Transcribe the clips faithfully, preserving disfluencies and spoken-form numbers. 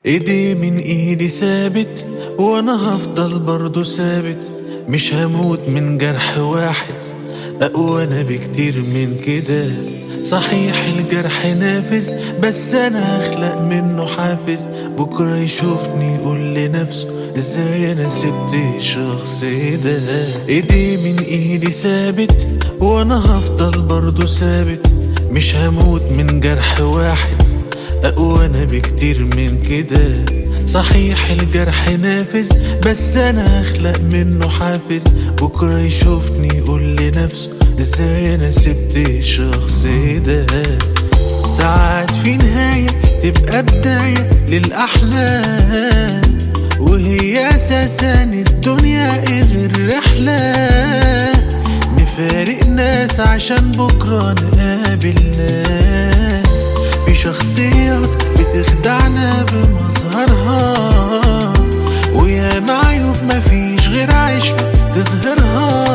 ايدي من ايدي ثابت وانا هفضل برضو ثابت، مش هموت من جرح واحد، اقوى انا بكتير من كده. صحيح الجرح نافذ بس انا هخلق منه حافز، بكرة يشوفني يقول لنفسه ازاي انا سبت الشخص ده. ايدي من ايدي ثابت وانا هفضل برضو ثابت، مش هموت من جرح واحد، اقوى انا بكتير من كده. صحيح الجرح نافذ بس انا هخلق منه حافز، بكرة يشوفني يقول لنفسه ازاي انا سبت الشخص ده. ساعات في نهاية تبقى بداية للأحلام، وهي أساسا الدنيا غير رحلة، نفارق ناس عشان بكرة نقابل ناس. في شخصيات بتخدعنا بمظهرها، ويا معيوب مفيش غير عشق تظهرها،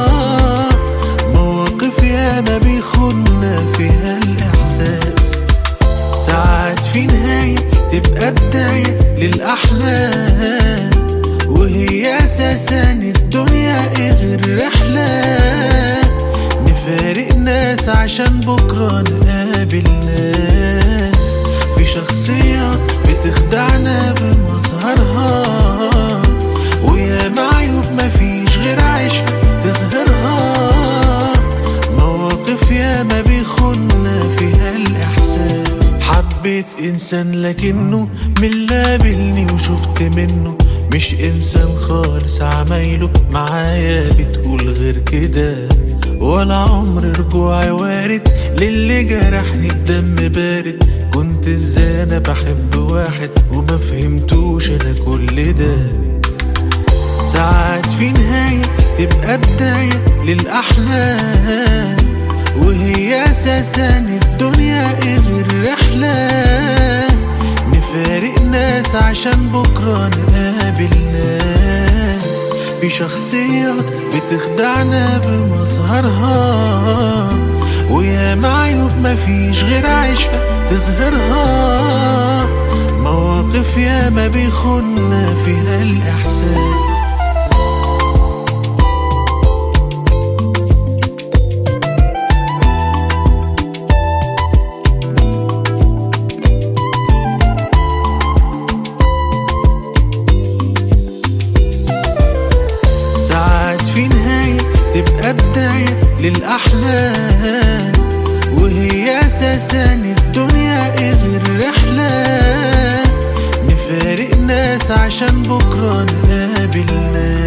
مواقف ياما بيخدنا فيها الإحساس. ساعات في نهاية تبقى بداية للأحلام، وهي أساسا الدنيا غير رحلة، نفارق ناس عشان بكرة نقابل ناس. في شخصيات بتخدعنا بمظهرها، ويا معيوب مفيش غير عشق تظهرها، مواقف ياما بيخدنا فيها الإحساس. حبيت إنسان لكنه من لابلني وشفت منه مش إنسان خالص، عمايله معايا بتقول غير كده، ولا عمر رجوعي وارد للي جرحني بدم بارد. كنت ازاي انا بحب واحد وما فهمتوش انا كل ده. ساعات في نهاية تبقى بداية للأحلام، وهي أساسا الدنيا غير رحلة، نفارق ناس عشان بكرة نقابل ناس. في شخصيات بتخدعنا بمظهرها، ويا معيوب مفيش غير عشق تظهرها، مواقف ياما بيخدنا فيها الإحساس. في نهاية تبقى بداية للأحلام، وهي أساسا الدنيا غير رحلة، نفارق ناس عشان بكرة نقابل ناس.